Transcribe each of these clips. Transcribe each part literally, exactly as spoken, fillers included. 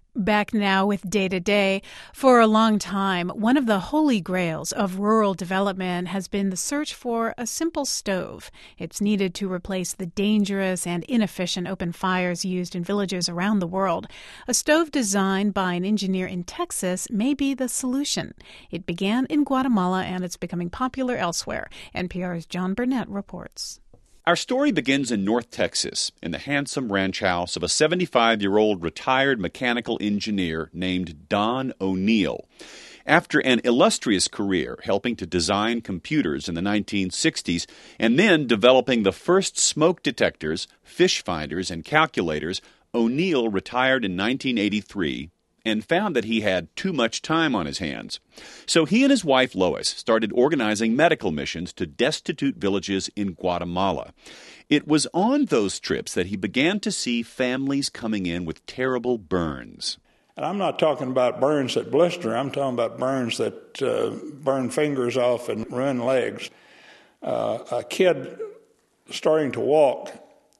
Back now with Day to Day. For a long time, one of the holy grails of rural development has been the search for a simple stove. It's needed to replace the dangerous and inefficient open fires used in villages around the world. A stove designed by an engineer in Texas may be the solution. It began in Guatemala and it's becoming popular elsewhere. N P R's John Burnett reports. Our story begins in North Texas, in the handsome ranch house of a seventy-five-year-old retired mechanical engineer named Don O'Neill. After an illustrious career helping to design computers in the nineteen sixties and then developing the first smoke detectors, fish finders, and calculators, O'Neill retired in nineteen eighty-three and found that he had too much time on his hands. So he and his wife Lois started organizing medical missions to destitute villages in Guatemala. It was on those trips that he began to see families coming in with terrible burns. And I'm not talking about burns that blister. I'm talking about burns that uh, burn fingers off and ruin legs. Uh, a kid starting to walk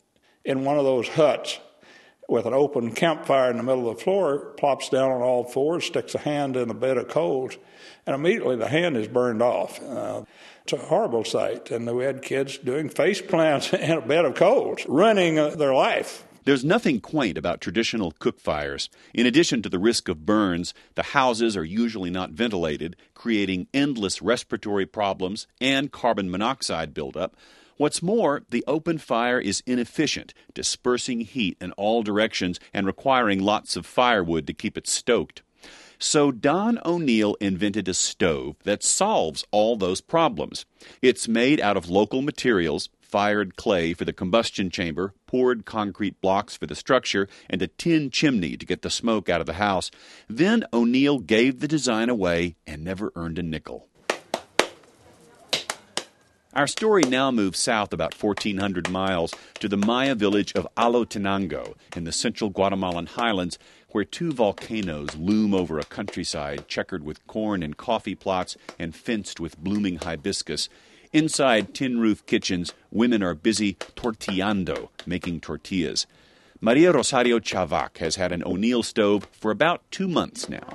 in one of those huts with an open campfire in the middle of the floor, plops down on all fours, sticks a hand in a bed of coals, and immediately the hand is burned off. Uh, it's a horrible sight. And we had kids doing face plants in a bed of coals, running uh, their life. There's nothing quaint about traditional cook fires. In addition to the risk of burns, the houses are usually not ventilated, creating endless respiratory problems and carbon monoxide buildup. What's more, the open fire is inefficient, dispersing heat in all directions and requiring lots of firewood to keep it stoked. So Don O'Neill invented a stove that solves all those problems. It's made out of local materials, fired clay for the combustion chamber, poured concrete blocks for the structure, and a tin chimney to get the smoke out of the house. Then O'Neill gave the design away and never earned a nickel. Our story now moves south about fourteen hundred miles to the Maya village of Alotenango in the central Guatemalan highlands, where two volcanoes loom over a countryside checkered with corn and coffee plots and fenced with blooming hibiscus. Inside tin-roof kitchens, women are busy tortillando, making tortillas. Maria Rosario Chavac has had an O'Neill stove for about two months now.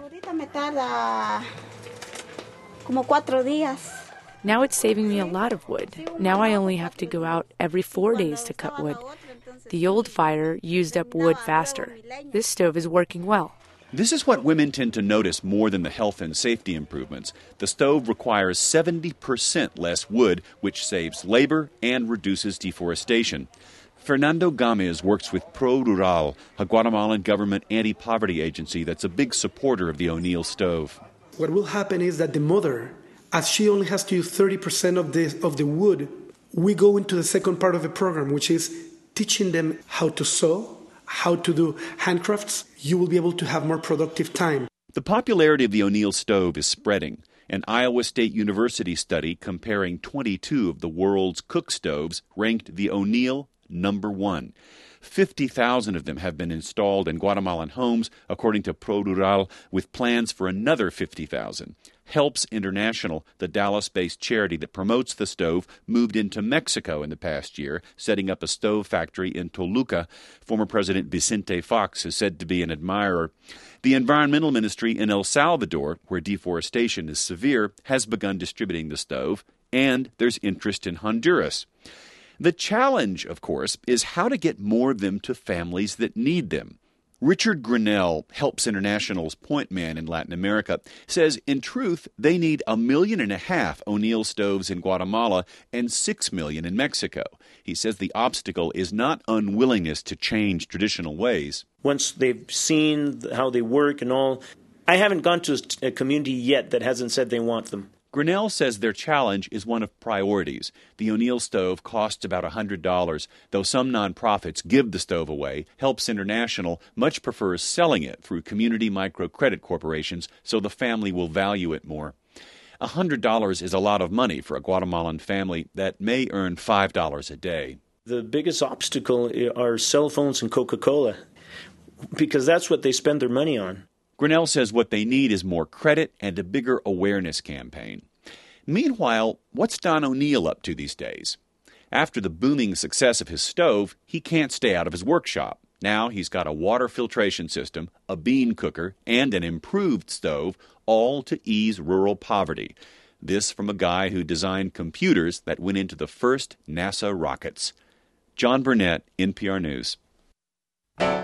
Now it's saving me a lot of wood. Now I only have to go out every four days to cut wood. The old fire used up wood faster. This stove is working well. This is what women tend to notice more than the health and safety improvements. The stove requires seventy percent less wood, which saves labor and reduces deforestation. Fernando Gomez works with Pro Rural, a Guatemalan government anti-poverty agency that's a big supporter of the O'Neill stove. What will happen is that the mother, as she only has to use thirty percent of the, of the wood, we go into the second part of the program, which is teaching them how to sew, how to do handcrafts. You will be able to have more productive time. The popularity of the O'Neill stove is spreading. An Iowa State University study comparing twenty-two of the world's cook stoves ranked the O'Neill number one. fifty thousand of them have been installed in Guatemalan homes, according to Pro Rural, with plans for another fifty thousand. Helps International, the Dallas-based charity that promotes the stove, moved into Mexico in the past year, setting up a stove factory in Toluca. Former President Vicente Fox is said to be an admirer. The environmental ministry in El Salvador, where deforestation is severe, has begun distributing the stove, and there's interest in Honduras. The challenge, of course, is how to get more of them to families that need them. Richard Grinnell, Helps International's point man in Latin America, says in truth they need a million and a half O'Neill stoves in Guatemala and six million in Mexico. He says the obstacle is not unwillingness to change traditional ways. Once they've seen how they work and all, I haven't gone to a community yet that hasn't said they want them. Grinnell says their challenge is one of priorities. The O'Neill stove costs about one hundred dollars. Though some nonprofits give the stove away, Helps International much prefers selling it through community microcredit corporations so the family will value it more. one hundred dollars is a lot of money for a Guatemalan family that may earn five dollars a day. The biggest obstacle are cell phones and Coca-Cola, because that's what they spend their money on. Grinnell says what they need is more credit and a bigger awareness campaign. Meanwhile, what's Don O'Neill up to these days? After the booming success of his stove, he can't stay out of his workshop. Now he's got a water filtration system, a bean cooker, and an improved stove, all to ease rural poverty. This from a guy who designed computers that went into the first NASA rockets. John Burnett, N P R News.